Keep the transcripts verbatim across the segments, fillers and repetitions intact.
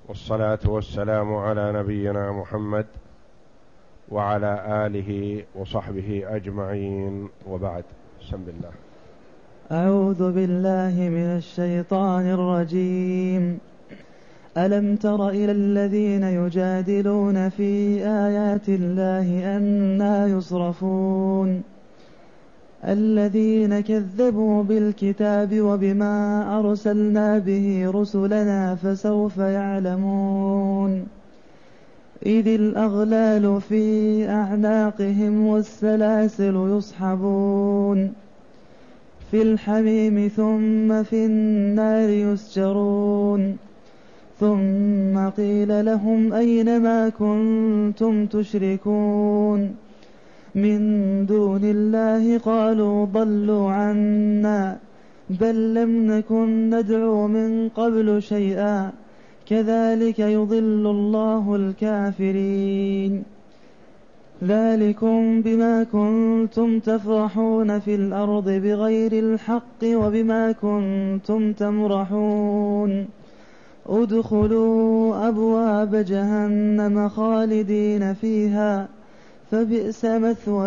والصلاة والسلام على نبينا محمد وعلى آله وصحبه أجمعين، وبعد. بسم الله. أعوذ بالله من الشيطان الرجيم. ألم تر إلى الذين يجادلون في آيات الله أنى يصرفون الذين كذبوا بالكتاب وبما أرسلنا به رسلنا فسوف يعلمون إذ الأغلال في أعناقهم والسلاسل يسحبون في الحميم ثم في النار يسجرون ثم قيل لهم أين ما كنتم تشركون من دون الله قالوا ضلوا عنا بل لم نكن ندعو من قبل شيئا كذلك يضل الله الكافرين ذلكم بما كنتم تفرحون في الأرض بغير الحق وبما كنتم تمرحون ادخلوا أبواب جهنم خالدين فيها فبئس مثوى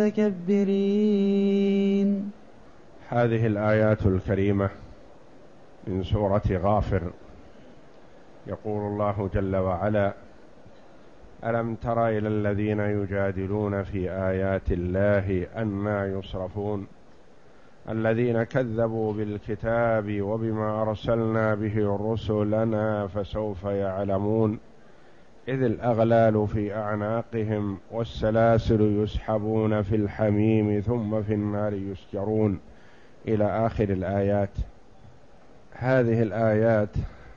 المتكبرين. هذه الآيات الكريمة من سورة غافر. يقول الله جل وعلا: ألم تر إلى الذين يجادلون في آيات الله أنى يصرفون الذين كذبوا بالكتاب وبما أرسلنا به رسلنا فسوف يعلمون إذ الأغلال في أعناقهم والسلاسل يسحبون في الحميم ثم في النار يسجرون إلى آخر الآيات. هذه الآيات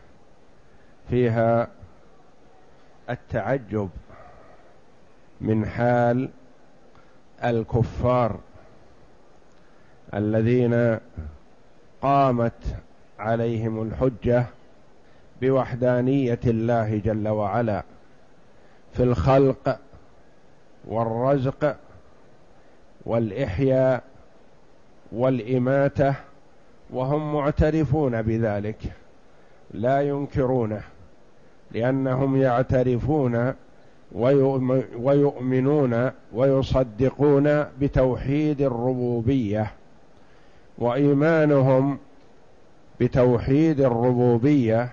فيها التعجب من حال الكفار الذين قامت عليهم الحجة بوحدانية الله جل وعلا في الخلق والرزق والإحياء والإماتة، وهم معترفون بذلك لا ينكرونه، لأنهم يعترفون ويؤمنون ويصدقون بتوحيد الربوبية، وإيمانهم بتوحيد الربوبية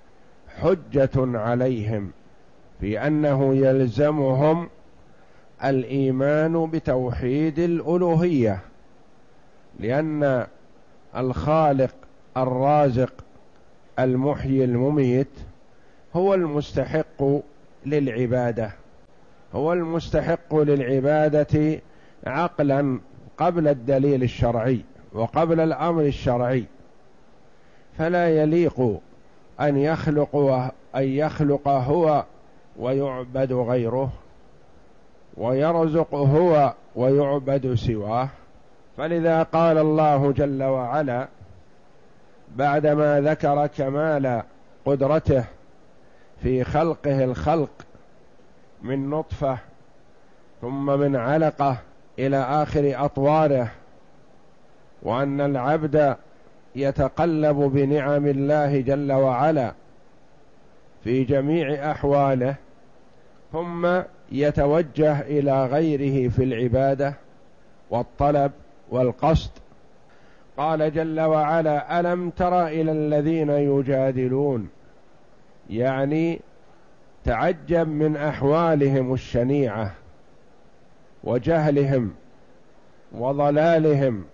حجة عليهم في أنه يلزمهم الإيمان بتوحيد الألوهية، لأن الخالق الرازق المحيي المميت هو المستحق للعبادة، هو المستحق للعبادة عقلا قبل الدليل الشرعي وقبل الأمر الشرعي، فلا يليق أن يخلق أن يخلق هو ويعبد غيره، ويرزق هو ويعبد سواه. فلذا قال الله جل وعلا بعدما ذكر كمال قدرته في خلقه الخلق من نطفة ثم من علقة إلى آخر أطواره، وأن العبد يتقلب بنعم الله جل وعلا في جميع أحواله، ثم يتوجه إلى غيره في العبادة والطلب والقصد. قال جل وعلا: ألم تر إلى الذين يجادلون، يعني تعجب من أحوالهم الشنيعة وجهلهم وضلالهم،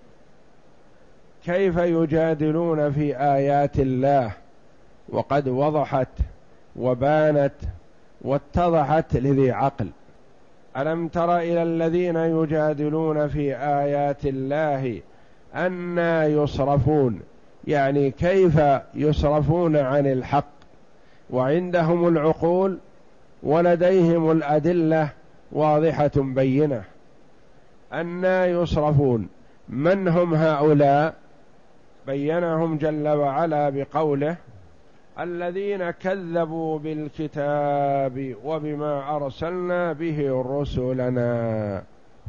كيف يجادلون في آيات الله وقد وضحت وبانت واتضحت لذي عقل. ألم تر إلى الذين يجادلون في آيات الله أنى يصرفون، يعني كيف يصرفون عن الحق وعندهم العقول ولديهم الأدلة واضحة بينة. أنى يصرفون، من هم هؤلاء؟ بينهم جل وعلا بقوله: الذين كذبوا بالكتاب وبما أرسلنا به رسلنا.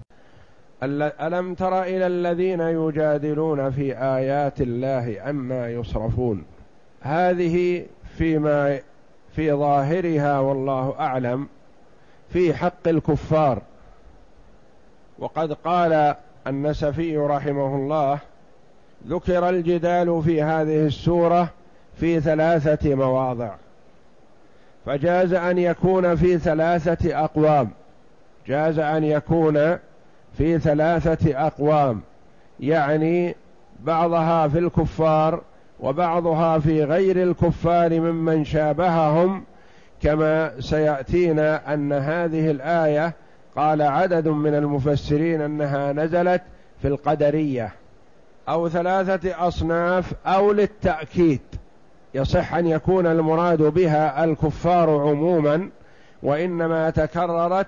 ألم تر إلى الذين يجادلون في آيات الله أنى يصرفون، هذه فيما في ظاهرها والله أعلم في حق الكفار. وقد قال النسفي رحمه الله: ذكر الجدال في هذه السورة في ثلاثة مواضع، فجاز أن يكون في ثلاثة أقوام، جاز أن يكون في ثلاثة أقوام، يعني بعضها في الكفار وبعضها في غير الكفار ممن شابههم، كما سيأتينا أن هذه الآية قال عدد من المفسرين أنها نزلت في القدرية، أو ثلاثة أصناف، أو للتأكيد يصح أن يكون المراد بها الكفار عموما، وإنما تكررت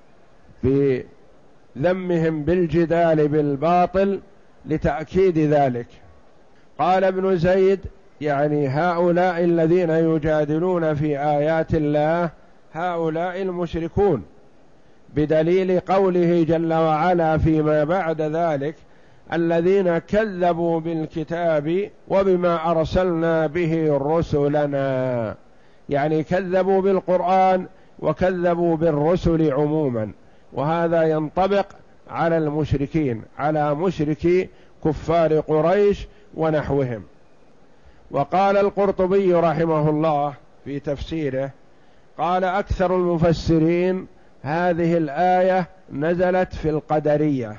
بذمهم بالجدال بالباطل لتأكيد ذلك. قال ابن زيد: يعني هؤلاء الذين يجادلون في آيات الله هؤلاء المشركون، بدليل قوله جل وعلا فيما بعد ذلك: الذين كذبوا بالكتاب وبما أرسلنا به رسلنا، يعني كذبوا بالقرآن وكذبوا بالرسل عموما، وهذا ينطبق على المشركين، على مشركي كفار قريش ونحوهم. وقال القرطبي رحمه الله في تفسيره، قال أكثر المفسرين هذه الآية نزلت في القدرية.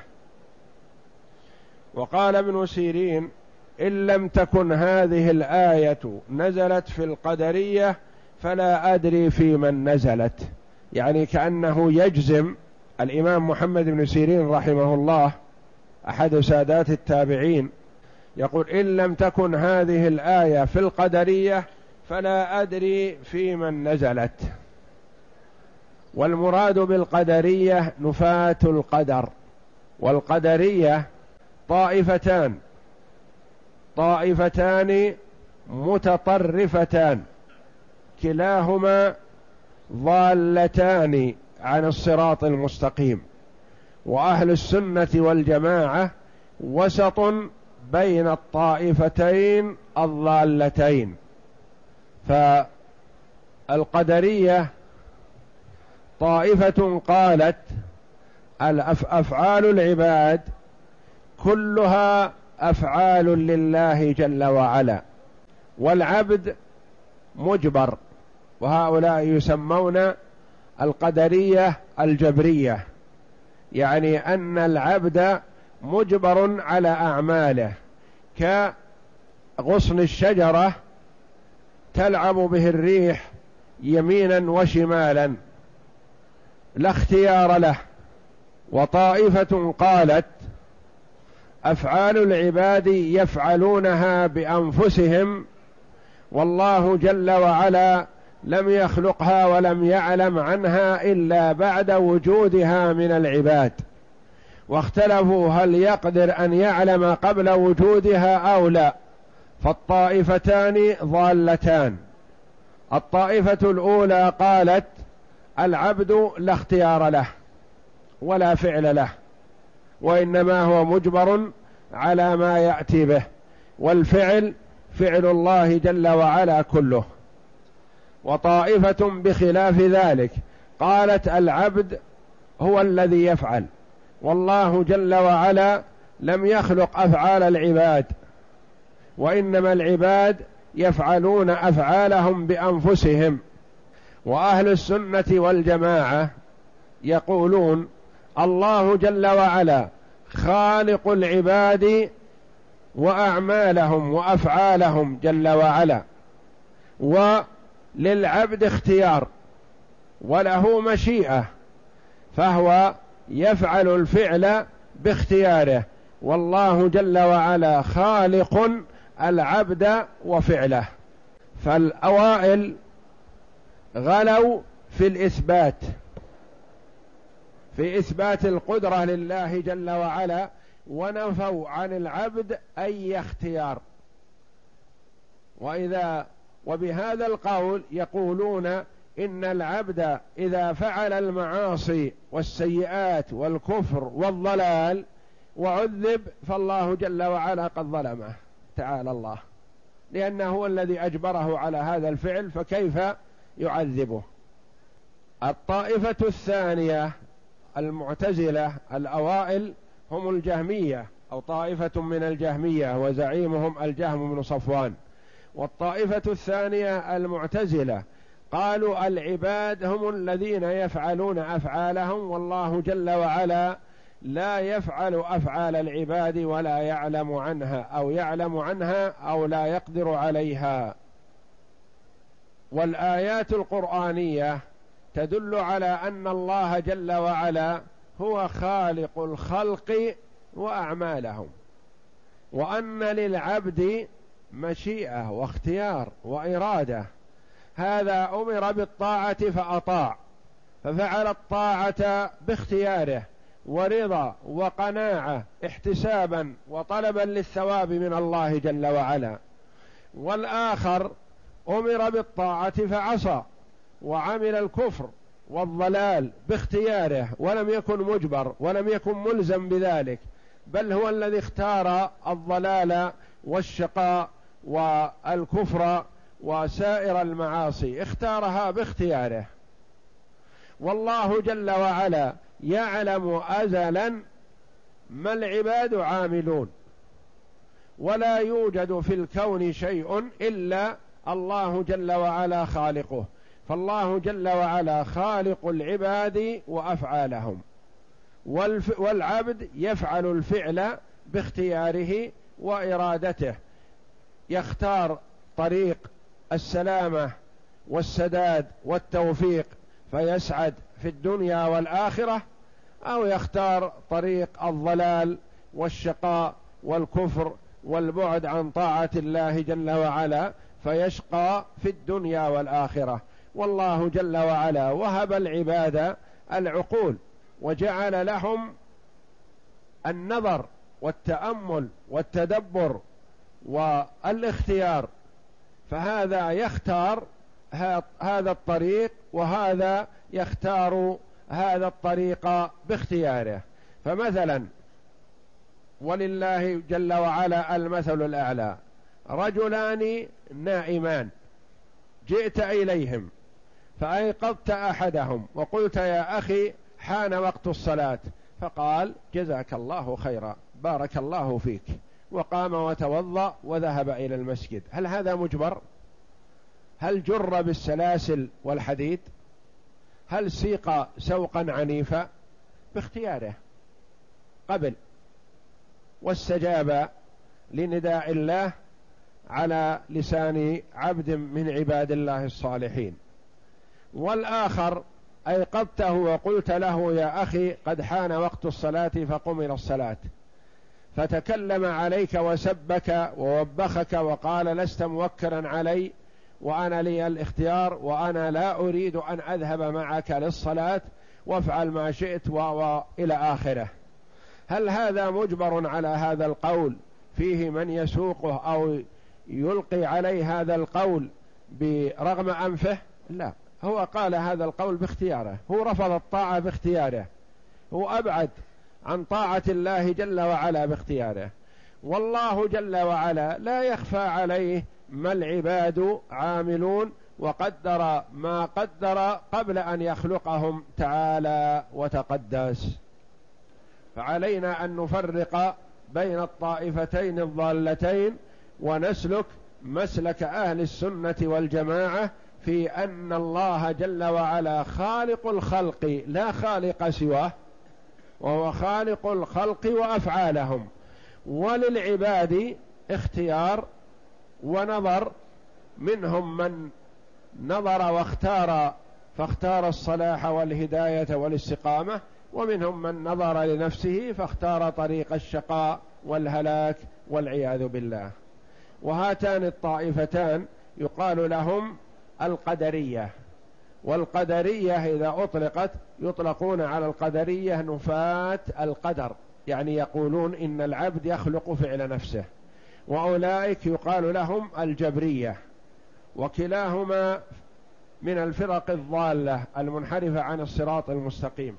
وقال ابن سيرين: إن لم تكن هذه الآية نزلت في القدرية فلا أدري في من نزلت، يعني كأنه يجزم الإمام محمد بن سيرين رحمه الله أحد سادات التابعين، يقول: إن لم تكن هذه الآية في القدرية فلا أدري في من نزلت. والمراد بالقدرية نفاة القدر، والقدرية طائفتان طائفتان متطرفتان كلاهما ضالتان عن الصراط المستقيم، وأهل السنة والجماعة وسط بين الطائفتين الضالتين. فالقدرية طائفة قالت أفعال العباد كلها أفعال لله جل وعلا، والعبد مجبر، وهؤلاء يسمون القدرية الجبرية، يعني أن العبد مجبر على أعماله، كغصن الشجرة تلعب به الريح يمينا وشمالا لا اختيار له. وطائفة قالت أفعال العباد يفعلونها بأنفسهم، والله جل وعلا لم يخلقها ولم يعلم عنها إلا بعد وجودها من العباد، واختلفوا هل يقدر أن يعلم قبل وجودها أو لا. فالطائفتان ضالتان. الطائفة الأولى قالت العبد لا اختيار له ولا فعل له، وإنما هو مجبر على ما يأتي به، والفعل فعل الله جل وعلا كله. وطائفة بخلاف ذلك قالت العبد هو الذي يفعل، والله جل وعلا لم يخلق أفعال العباد، وإنما العباد يفعلون أفعالهم بأنفسهم. وأهل السنة والجماعة يقولون الله جل وعلا خالق العباد وأعمالهم وأفعالهم جل وعلا، وللعبد اختيار وله مشيئة، فهو يفعل الفعل باختياره، والله جل وعلا خالق العبد وفعله. فالأوائل غلوا في الإثبات، في إثبات القدرة لله جل وعلا، ونفوا عن العبد أي اختيار. وإذا وبهذا القول يقولون إن العبد إذا فعل المعاصي والسيئات والكفر والضلال وعذب فالله جل وعلا قد ظلمه تعالى الله، لأنه هو الذي أجبره على هذا الفعل، فكيف يعذبه. الطائفة الثانية المعتزلة الأوائل هم الجهمية، أو طائفة من الجهمية وزعيمهم الجهم بن صفوان. والطائفة الثانية المعتزلة قالوا العباد هم الذين يفعلون أفعالهم، والله جل وعلا لا يفعل أفعال العباد ولا يعلم عنها، أو يعلم عنها أو لا يقدر عليها. والآيات القرآنية تدل على أن الله جل وعلا هو خالق الخلق وأعمالهم، وأن للعبد مشيئة واختيار وإرادة. هذا أمر بالطاعة فأطاع، ففعل الطاعة باختياره ورضا وقناعة احتسابا وطلبا للثواب من الله جل وعلا. والآخر أمر بالطاعة فعصى وعمل الكفر والضلال باختياره، ولم يكن مجبر ولم يكن ملزم بذلك، بل هو الذي اختار الضلال والشقاء والكفر وسائر المعاصي، اختارها باختياره. والله جل وعلا يعلم أزلا ما العباد عاملون، ولا يوجد في الكون شيء إلا الله جل وعلا خالقه. فالله جل وعلا خالق العباد وأفعالهم، والعبد يفعل الفعل باختياره وإرادته، يختار طريق السلامة والسداد والتوفيق فيسعد في الدنيا والآخرة، أو يختار طريق الضلال والشقاء والكفر والبعد عن طاعة الله جل وعلا فيشقى في الدنيا والآخرة. والله جل وعلا وهب العباد العقول وجعل لهم النظر والتأمل والتدبر والاختيار، فهذا يختار هذا الطريق وهذا يختار هذا الطريق باختياره. فمثلا ولله جل وعلا المثل الأعلى، رجلان نائمان جئت إليهم فأيقظت أحدهم وقلت يا أخي حان وقت الصلاة، فقال جزاك الله خيرا بارك الله فيك، وقام وتوضأ وذهب إلى المسجد. هل هذا مجبر؟ هل جر بالسلاسل والحديد؟ هل سيق سوقا عنيفا؟ باختياره قبل واستجاب لنداء الله على لسان عبد من عباد الله الصالحين. والآخر أيقظته وقلت له يا أخي قد حان وقت الصلاة فقم إلى الصلاة، فتكلم عليك وسبك ووبخك وقال لست موكلا علي وأنا لي الاختيار وأنا لا أريد أن أذهب معك للصلاة وافعل ما شئت وإلى آخره. هل هذا مجبر على هذا القول فيه من يسوقه أو يلقي عليه هذا القول برغم أنفه؟ لا، هو قال هذا القول باختياره، هو رفض الطاعة باختياره، هو أبعد عن طاعة الله جل وعلا باختياره. والله جل وعلا لا يخفى عليه ما العباد عاملون، وقدر ما قدر قبل أن يخلقهم تعالى وتقدس. فعلينا أن نفرق بين الطائفتين الضالتين ونسلك مسلك أهل السنة والجماعة في أن الله جل وعلا خالق الخلق لا خالق سواه، وهو خالق الخلق وأفعالهم، وللعباد اختيار ونظر، منهم من نظر واختار فاختار الصلاح والهداية والاستقامة، ومنهم من نظر لنفسه فاختار طريق الشقاء والهلاك والعياذ بالله. وهاتان الطائفتان يقال لهم القدرية. والقدرية إذا أطلقت يطلقون على القدرية نفاة القدر، يعني يقولون إن العبد يخلق فعل نفسه. وأولئك يقال لهم الجبرية، وكلاهما من الفرق الضالة المنحرفة عن الصراط المستقيم.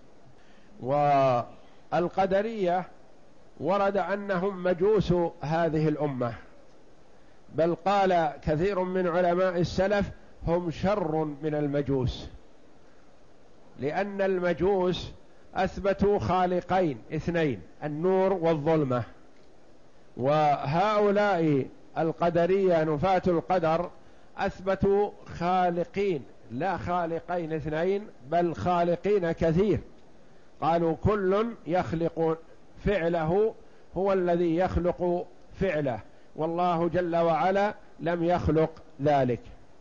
والقدرية ورد أنهم مجوس هذه الأمة، بل قال كثير من علماء السلف هم شر من المجوس، لأن المجوس أثبتوا خالقين اثنين، النور والظلمة، وهؤلاء القدرية نفاة القدر أثبتوا خالقين، لا خالقين اثنين بل خالقين كثير، قالوا كل يخلق فعله، هو الذي يخلق فعله، والله جل وعلا لم يخلق ذلك.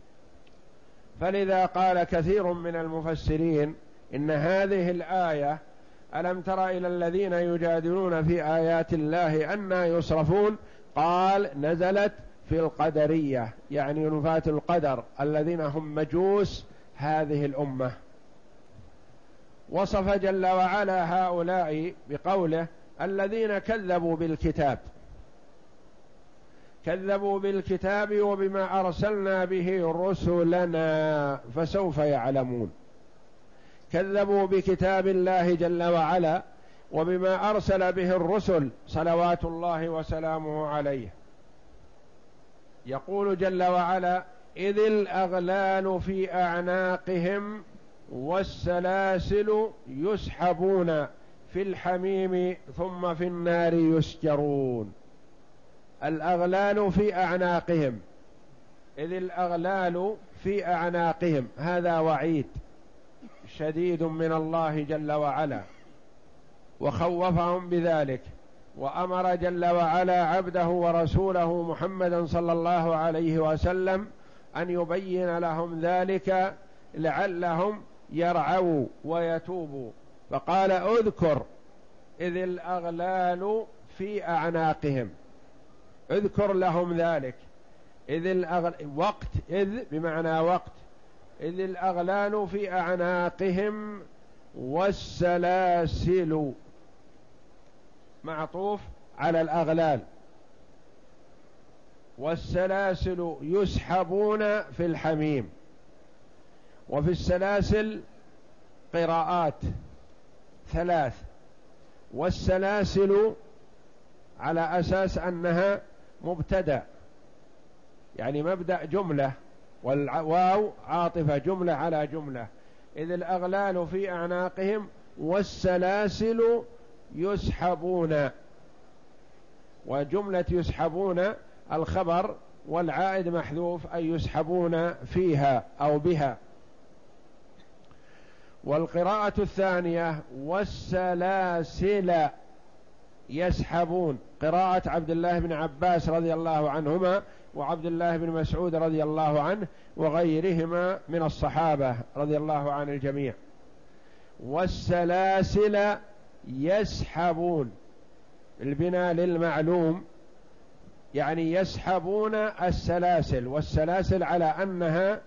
فلذا قال كثير من المفسرين إن هذه الآية ألم تر إلى الذين يجادلون في آيات الله أنى يصرفون، قال نزلت في القدرية، يعني نفاة القدر الذين هم مجوس هذه الأمة. وصف جل وعلا هؤلاء بقوله الذين كذبوا بالكتاب، كذبوا بالكتاب وبما أرسلنا به رسلنا فسوف يعلمون. كذبوا بكتاب الله جل وعلا وبما أرسل به الرسل صلوات الله وسلامه عليه. يقول جل وعلا إذ الأغلال في أعناقهم والسلاسل يسحبون في الحميم ثم في النار يسجرون. الأغلال في أعناقهم، إذ الأغلال في أعناقهم، هذا وعيد شديد من الله جل وعلا، وخوفهم بذلك، وأمر جل وعلا عبده ورسوله محمدا صلى الله عليه وسلم أن يبين لهم ذلك لعلهم يرعوا ويتوبوا، فقال اذكر إذ الأغلال في أعناقهم، اذكر لهم ذلك. إذ الأغل... وقت، إذ بمعنى وقت، إذ الأغلال في أعناقهم والسلاسل معطوف على الأغلال، والسلاسل يسحبون في الحميم. وفي السلاسل قراءات ثلاث، والسلاسل على أساس أنها مبتدأ، يعني مبدأ جملة، والواو عاطفة جملة على جملة. إذ الأغلال في أعناقهم والسلاسل يسحبون، وجملة يسحبون الخبر والعائد محذوف، أي يسحبون فيها أو بها. والقراءة الثانية والسلاسل يسحبون، قراءة عبد الله بن عباس رضي الله عنهما وعبد الله بن مسعود رضي الله عنه وغيرهما من الصحابة رضي الله عن الجميع. والسلاسل يسحبون، البناء للمعلوم، يعني يسحبون السلاسل، والسلاسل على أنها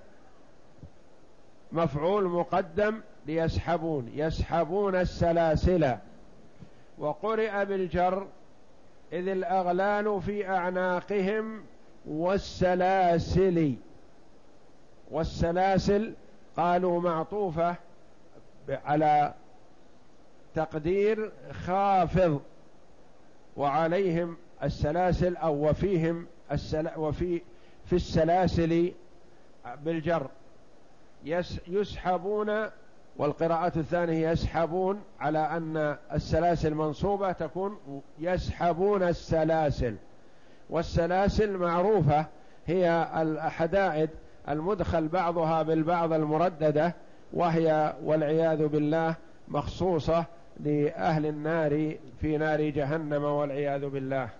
مفعول مقدم ليسحبون، يسحبون السلاسل. وقرئ بالجر إذ الأغلال في أعناقهم والسلاسل. والسلاسل قالوا معطوفة على تقدير خافض، وعليهم السلاسل أو وفيهم السلا وفي في السلاسل بالجر يسحبون. والقراءة الثانية يسحبون على أن السلاسل منصوبة تكون يسحبون السلاسل. والسلاسل معروفة هي الحدائد المدخل بعضها بالبعض المرددة، وهي والعياذ بالله مخصوصة لأهل النار في نار جهنم والعياذ بالله.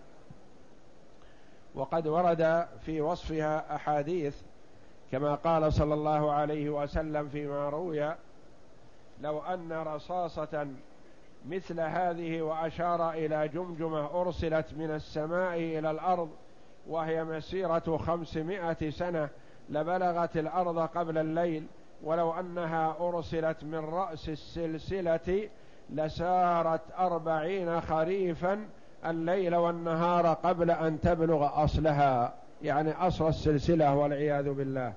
وقد ورد في وصفها أحاديث كما قال صلى الله عليه وسلم فيما روي لو أن رصاصة مثل هذه، وأشار إلى جمجمة أرسلت من السماء إلى الأرض وهي مسيرة خمسمائة سنة لبلغت الأرض قبل الليل، ولو أنها أرسلت من رأس السلسلة لسارت أربعين خريفا الليل والنهار قبل أن تبلغ أصلها، يعني أصل السلسلة والعياذ بالله.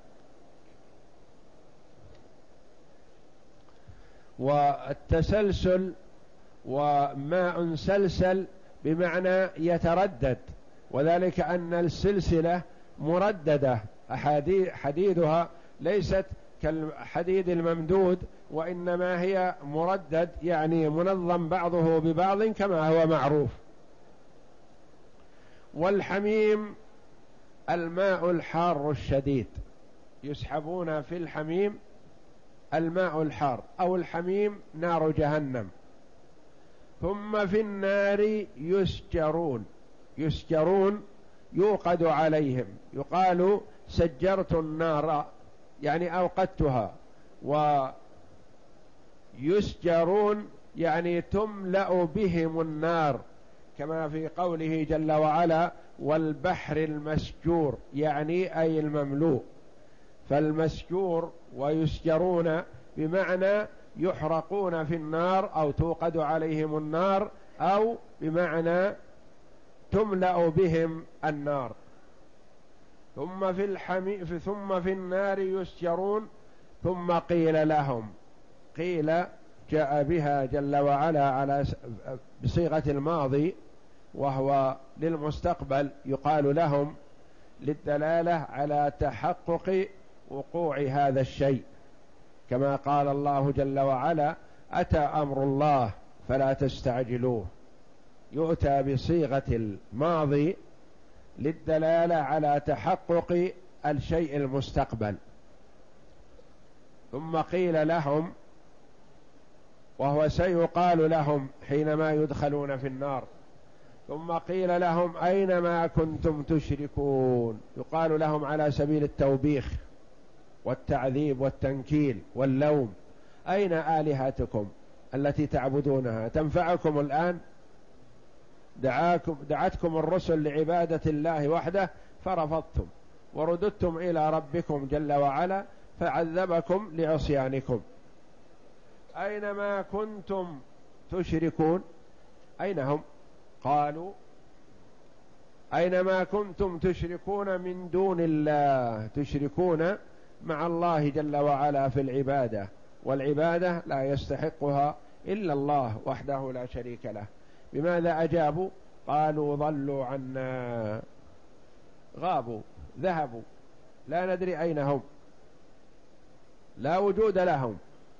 والتسلسل وماء سلسل بمعنى يتردد، وذلك أن السلسلة مرددة حديدها ليست كالحديد الممدود، وإنما هي مردد يعني منظم بعضه ببعض كما هو معروف. والحميم الماء الحار الشديد، يسحبون في الحميم الماء الحار، أو الحميم نار جهنم. ثم في النار يسجرون، يسجرون يوقد عليهم، يقال سجرت النار يعني أوقدتها، ويسجرون يعني تملأ بهم النار، كما في قوله جل وعلا والبحر المسجور، يعني أي المملوء. فالمسجور ويسجرون بمعنى يحرقون في النار أو توقد عليهم النار، أو بمعنى تملأ بهم النار. ثم في الحمي ثم في النار يسجرون. ثم قيل لهم، قيل جاء بها جل وعلا على بصيغة الماضي وهو للمستقبل، يقال لهم للدلالة على تحقق وقوع هذا الشيء، كما قال الله جل وعلا أتى أمر الله فلا تستعجلوه. يؤتى بصيغة الماضي للدلالة على تحقق الشيء المستقبل. ثم قيل لهم، وهو سيقال لهم حينما يدخلون في النار، ثم قيل لهم أين ما كنتم تشركون، يقال لهم على سبيل التوبيخ والتعذيب والتنكيل واللوم، أين آلهتكم التي تعبدونها تنفعكم الآن؟ دعاكم دعتكم الرسل لعبادة الله وحده فرفضتم، ورددتم إلى ربكم جل وعلا فعذبكم لعصيانكم. أين ما كنتم تشركون، أين هم؟ قالوا أين ما كنتم تشركون من دون الله، تشركون مع الله جل وعلا في العبادة، والعبادة لا يستحقها إلا الله وحده لا شريك له. بماذا أجابوا؟ قالوا ضلوا عنا، غابوا ذهبوا، لا ندري أين هم، لا وجود لهم.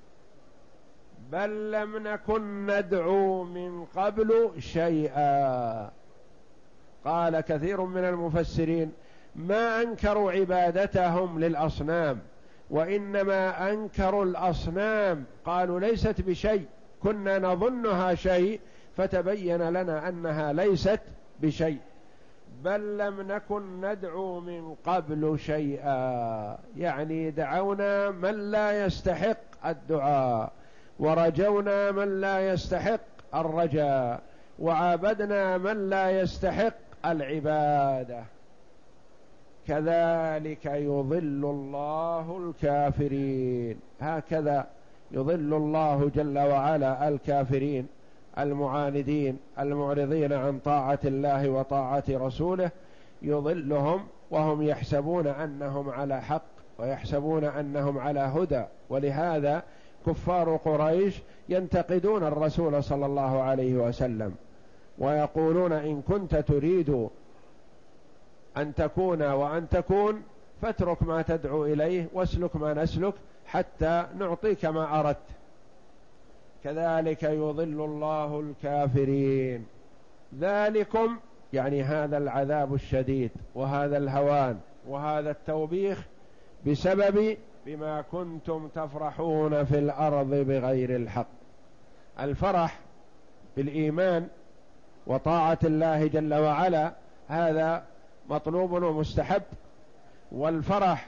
بل لم نكن ندعو من قبل شيئا. قال كثير من المفسرين ما أنكروا عبادتهم للأصنام، وإنما أنكروا الأصنام، قالوا ليست بشيء، كنا نظنها شيء فتبين لنا أنها ليست بشيء. بل لم نكن ندعو من قبل شيئا، يعني دعونا من لا يستحق الدعاء، ورجونا من لا يستحق الرجاء، وعابدنا من لا يستحق العبادة. كذلك يضل الله الكافرين، هكذا يضل الله جل وعلا الكافرين المعاندين المعرضين عن طاعة الله وطاعة رسوله، يضلهم وهم يحسبون أنهم على حق ويحسبون أنهم على هدى. ولهذا كفار قريش ينتقدون الرسول صلى الله عليه وسلم ويقولون إن كنت تريد أن تكون وأن تكون فاترك ما تدعو إليه واسلك ما نسلك حتى نعطيك ما أردت. كذلك يضل الله الكافرين. ذلكم يعني هذا العذاب الشديد وهذا الهوان وهذا التوبيخ بسبب بما كنتم تفرحون في الأرض بغير الحق. الفرح بالإيمان وطاعة الله جل وعلا هذا مطلوب ومستحب، والفرح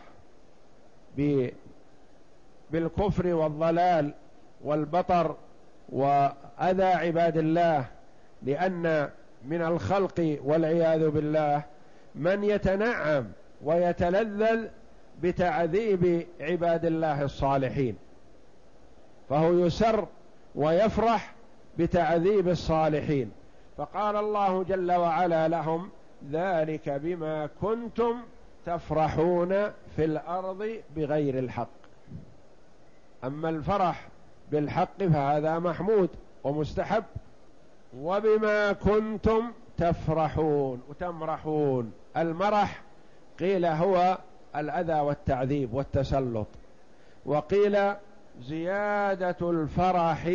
بالكفر والضلال والبطر وأذى عباد الله، لأن من الخلق والعياذ بالله من يتنعم ويتلذذ بتعذيب عباد الله الصالحين، فهو يسر ويفرح بتعذيب الصالحين. فقال الله جل وعلا لهم ذلك بما كنتم تفرحون في الأرض بغير الحق. أما الفرح بالحق فهذا محمود ومستحب. وبما كنتم تفرحون وتمرحون، المرح قيل هو الأذى والتعذيب والتسلط. وقيل زيادة الفرح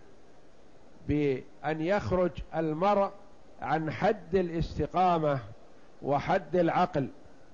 بأن يخرج المرء عن حد الاستقامة وحد العقل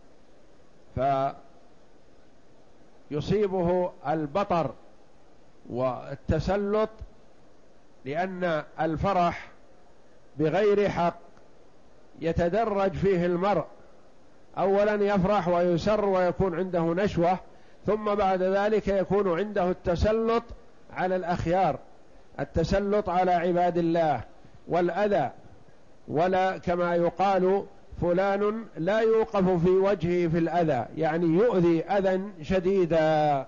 فيصيبه البطر والتسلط، لأن الفرح بغير حق يتدرج فيه المرء، أولا يفرح ويسر ويكون عنده نشوة، ثم بعد ذلك يكون عنده التسلط على الأخيار، التسلط على عباد الله والأذى، ولا كما يقال فلان لا يوقف في وجهه في الأذى، يعني يؤذي أذى شديدا.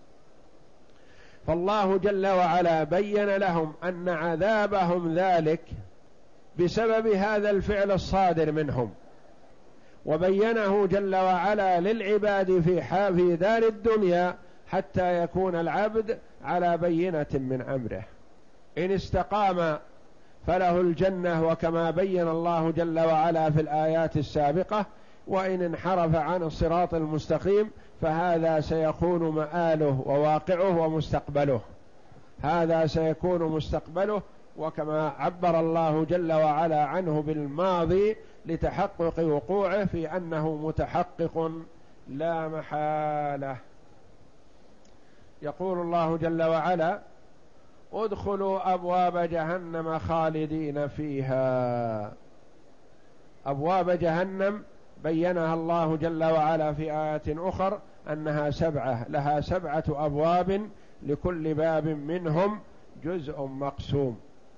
فالله جل وعلا بين لهم أن عذابهم ذلك بسبب هذا الفعل الصادر منهم، وبينه جل وعلا للعباد في في دار الدنيا حتى يكون العبد على بينة من أمره. إن استقام فله الجنة، وكما بين الله جل وعلا في الآيات السابقة، وإن انحرف عن الصراط المستقيم فهذا سيكون مآله وواقعه ومستقبله، هذا سيكون مستقبله، وكما عبر الله جل وعلا عنه بالماضي لتحقق وقوعه في أنه متحقق لا محالة. يقول الله جل وعلا: ادخلوا أبواب جهنم خالدين فيها. أبواب جهنم بينها الله جل وعلا في آيات أخر أنها سبعة، لها سبعة أبواب لكل باب منهم جزء مقسوم،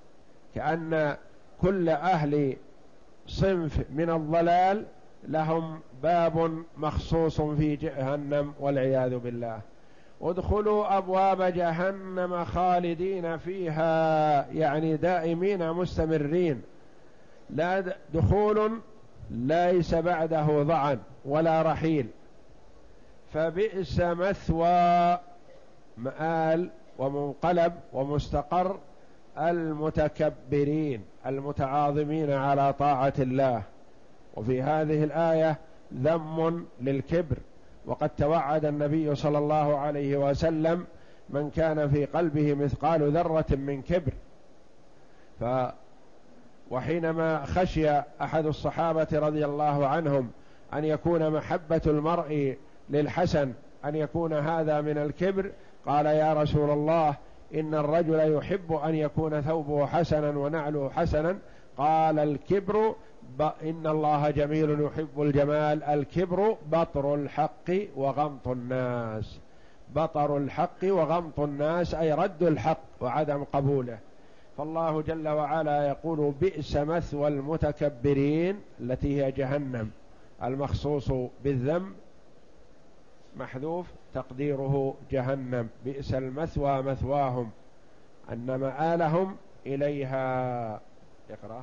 كأن كل أهل صنف من الضلال لهم باب مخصوص في جهنم والعياذ بالله. ادخلوا أبواب جهنم خالدين فيها، يعني دائمين مستمرين، لا دخول ليس بعده ضعن ولا رحيل. فبئس مثوى، مآل ومنقلب ومستقر المتكبرين المتعاظمين على طاعة الله. وفي هذه الآية ذم للكبر، وقد توعد النبي صلى الله عليه وسلم من كان في قلبه مثقال ذرة من كبر. ف وحينما خشي أحد الصحابة رضي الله عنهم أن يكون محبة المرء للحسن أن يكون هذا من الكبر، قال: يا رسول الله، إن الرجل يحب أن يكون ثوبه حسنا ونعله حسنا. قال: الكبر ب... إن الله جميل يحب الجمال. الكبر بطر الحق وغمط الناس. بطر الحق وغمط الناس أي رد الحق وعدم قبوله. فالله جل وعلا يقول: بئس مثوى المتكبرين، التي هي جهنم، المخصوص بالذم محذوف تقديره جهنم. بئس المثوى مثواهم، أن مآلهم إليها. اقرأ.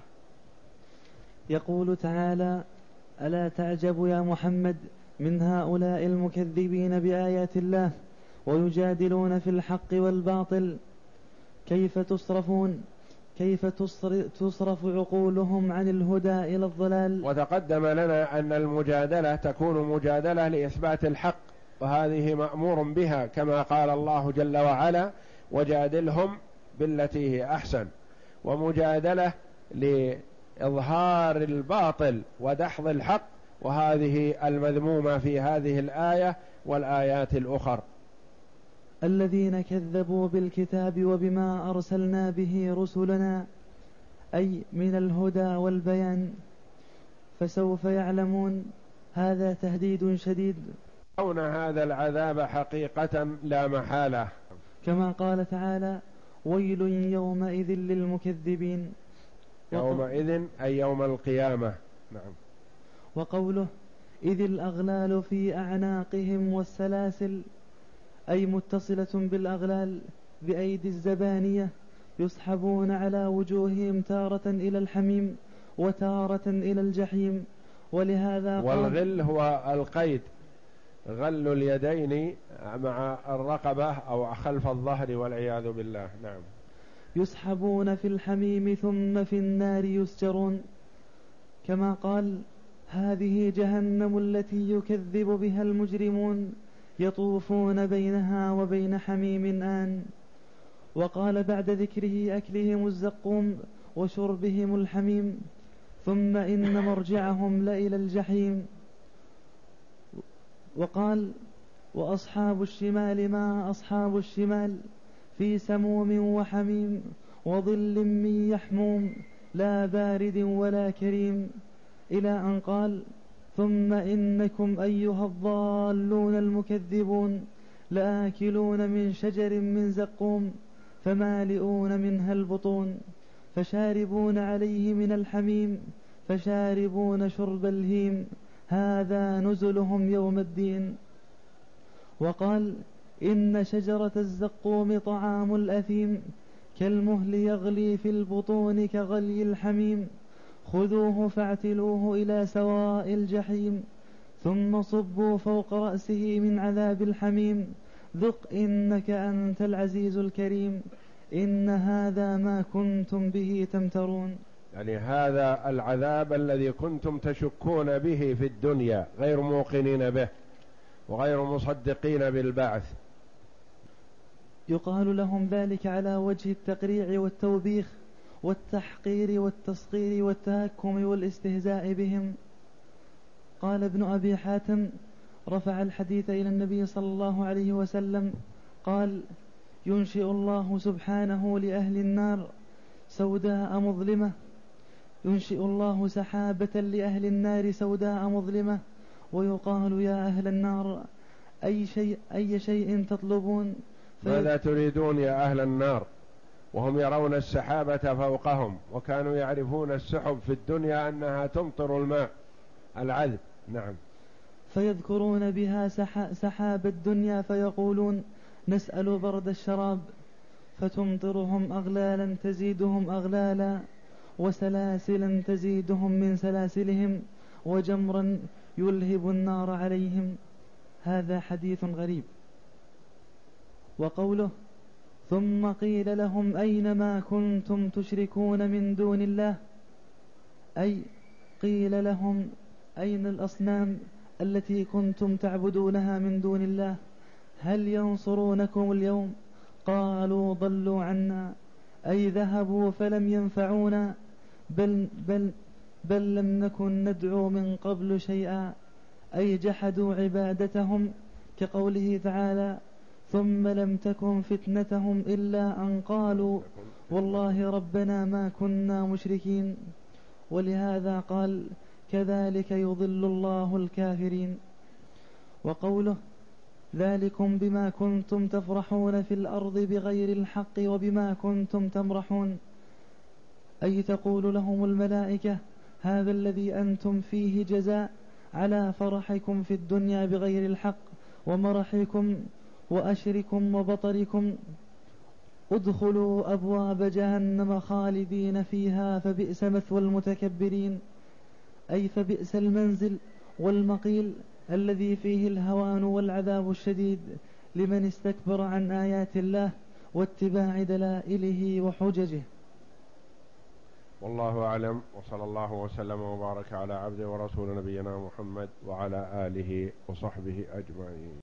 يقول تعالى: ألا تعجب يا محمد من هؤلاء المكذبين بآيات الله ويجادلون في الحق والباطل، كيف تصرفون كيف تصرف عقولهم عن الهدى إلى الضلال. وتقدم لنا أن المجادلة تكون مجادلة لإثبات الحق، وهذه مأمور بها، كما قال الله جل وعلا: وجادلهم بالتي هي أحسن. ومجادلة لإظهار الباطل ودحض الحق، وهذه المذمومة في هذه الآية والآيات الأخر. الذين كذبوا بالكتاب وبما أرسلنا به رسلنا، أي من الهدى والبيان، فسوف يعلمون. هذا تهديد شديد، يرون هذا العذاب حقيقة لا محالة، كما قال تعالى: ويل يومئذ للمكذبين. يومئذ أي يوم القيامة. نعم. وقوله: إذ الأغلال في أعناقهم والسلاسل، أي متصلة بالأغلال بأيدي الزبانية، يسحبون على وجوههم تارة إلى الحميم وتارة إلى الجحيم. ولهذا والغل هو القيد، غل اليدين مع الرقبة أو خلف الظهر والعياذ بالله. نعم. يسحبون في الحميم ثم في النار يسجرون، كما قال: هذه جهنم التي يكذب بها المجرمون يطوفون بينها وبين حميم آن. وقال بعد ذكره أكلهم الزقوم وشربهم الحميم: ثم إن مرجعهم لإلى الجحيم. وقال: وأصحاب الشمال ما أصحاب الشمال في سموم وحميم وظل من يحموم لا بارد ولا كريم، إلى أن قال: ثم إنكم أيها الضالون المكذبون لآكلون من شجر من زقوم فمالئون منها البطون فشاربون عليه من الحميم فشاربون شرب الهيم هذا نزلهم يوم الدين. وقال: إن شجرة الزقوم طعام الأثيم كالمهل يغلي في البطون كغلي الحميم خذوه فاعتلوه إلى سواء الجحيم ثم صبوا فوق رأسه من عذاب الحميم ذق إنك أنت العزيز الكريم إن هذا ما كنتم به تمترون. يعني هذا العذاب الذي كنتم تشكون به في الدنيا غير موقنين به وغير مصدقين بالبعث. يقال لهم ذلك على وجه التقريع والتوبيخ والتحقير والتصغير والتهكم والاستهزاء بهم. قال ابن أبي حاتم: رفع الحديث إلى النبي صلى الله عليه وسلم قال: ينشئ الله سبحانه لأهل النار سوداء مظلمة ينشئ الله سحابة لأهل النار سوداء مظلمة ويقال: يا أهل النار أي شيء, أي شيء تطلبون؟ ماذا تريدون يا أهل النار؟ وهم يرون السحابة فوقهم، وكانوا يعرفون السحب في الدنيا أنها تمطر الماء العذب. نعم. فيذكرون بها سحاب الدنيا فيقولون: نسأل برد الشراب، فتمطرهم أغلالا تزيدهم أغلالا وسلاسلا تزيدهم من سلاسلهم وجمرا يلهب النار عليهم. هذا حديث غريب. وقوله: ثم قيل لهم أين ما كنتم تشركون من دون الله، أي قيل لهم أين الأصنام التي كنتم تعبدونها من دون الله؟ هل ينصرونكم اليوم؟ قالوا: ضلوا عنا، أي ذهبوا فلم ينفعونا، بل, بل, بل لم نكن ندعو من قبل شيئا، أي جحدوا عبادتهم، كقوله تعالى: ثم لم تكن فتنتهم إلا أن قالوا والله ربنا ما كنا مشركين. ولهذا قال: كذلك يضل الله الكافرين. وقوله: ذلكم بما كنتم تفرحون في الأرض بغير الحق وبما كنتم تمرحون، أي تقول لهم الملائكة: هذا الذي أنتم فيه جزاء على فرحكم في الدنيا بغير الحق ومرحكم وأشركم وبطركم، ادخلوا أبواب جهنم خالدين فيها فبئس مثوى المتكبرين، أي فبئس المنزل والمقيل الذي فيه الهوان والعذاب الشديد لمن استكبر عن آيات الله واتباع دلائله وحججه. والله أعلم، وصلى الله وسلم وبارك على عبده ورسول نبينا محمد وعلى آله وصحبه أجمعين.